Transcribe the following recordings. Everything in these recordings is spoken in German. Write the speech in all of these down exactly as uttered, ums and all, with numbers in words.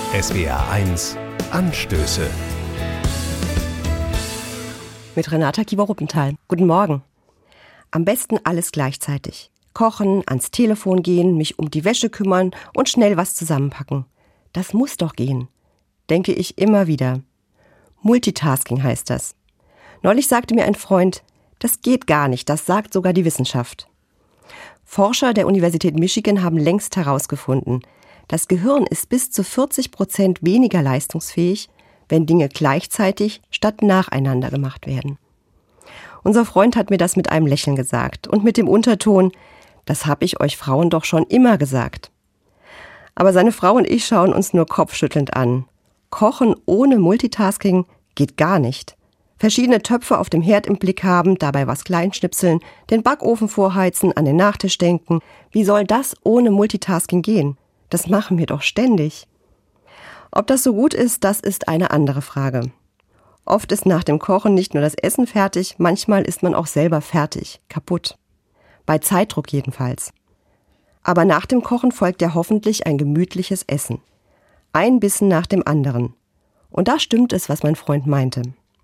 S W R eins Anstöße. Mit Renata Kiewer-Ruppenthal. Guten Morgen. Am besten alles gleichzeitig. Kochen, ans Telefon gehen, mich um die Wäsche kümmern und schnell was zusammenpacken. Das muss doch gehen, denke ich immer wieder. Multitasking heißt das. Neulich sagte mir ein Freund, das geht gar nicht, das sagt sogar die Wissenschaft. Forscher der Universität Michigan haben längst herausgefunden, das Gehirn ist bis zu vierzig Prozent weniger leistungsfähig, wenn Dinge gleichzeitig statt nacheinander gemacht werden. Unser Freund hat mir das mit einem Lächeln gesagt und mit dem Unterton, das habe ich euch Frauen doch schon immer gesagt. Aber seine Frau und ich schauen uns nur kopfschüttelnd an. Kochen ohne Multitasking geht gar nicht. Verschiedene Töpfe auf dem Herd im Blick haben, dabei was kleinschnipseln, den Backofen vorheizen, an den Nachtisch denken. Wie soll das ohne Multitasking gehen? Das machen wir doch ständig. Ob das so gut ist, das ist eine andere Frage. Oft ist nach dem Kochen nicht nur das Essen fertig, manchmal ist man auch selber fertig, kaputt. Bei Zeitdruck jedenfalls. Aber nach dem Kochen folgt ja hoffentlich ein gemütliches Essen. Ein Bissen nach dem anderen. Und da stimmt es, was mein Freund meinte.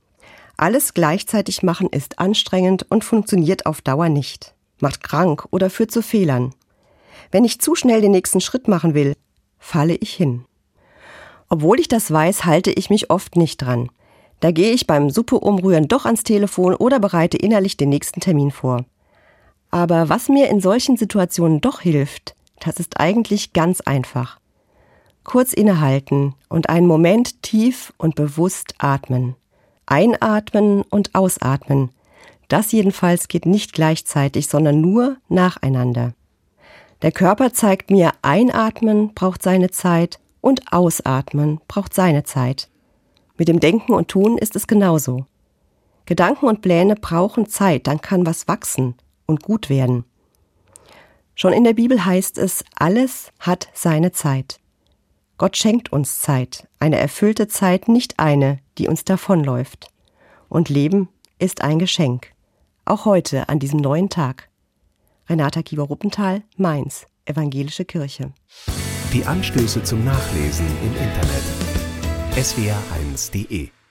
Alles gleichzeitig machen ist anstrengend und funktioniert auf Dauer nicht. Macht krank oder führt zu Fehlern. Wenn ich zu schnell den nächsten Schritt machen will, falle ich hin. Obwohl ich das weiß, halte ich mich oft nicht dran. Da gehe ich beim Suppe umrühren doch ans Telefon oder bereite innerlich den nächsten Termin vor. Aber was mir in solchen Situationen doch hilft, das ist eigentlich ganz einfach. Kurz innehalten und einen Moment tief und bewusst atmen. Einatmen und ausatmen. Das jedenfalls geht nicht gleichzeitig, sondern nur nacheinander. Der Körper zeigt mir, einatmen braucht seine Zeit und ausatmen braucht seine Zeit. Mit dem Denken und Tun ist es genauso. Gedanken und Pläne brauchen Zeit, dann kann was wachsen und gut werden. Schon in der Bibel heißt es, alles hat seine Zeit. Gott schenkt uns Zeit, eine erfüllte Zeit, nicht eine, die uns davonläuft. Und Leben ist ein Geschenk. Auch heute an diesem neuen Tag. Renata Kiewer-Ruppenthal, Mainz, Evangelische Kirche. Die Anstöße zum Nachlesen im Internet. S W R eins punkt de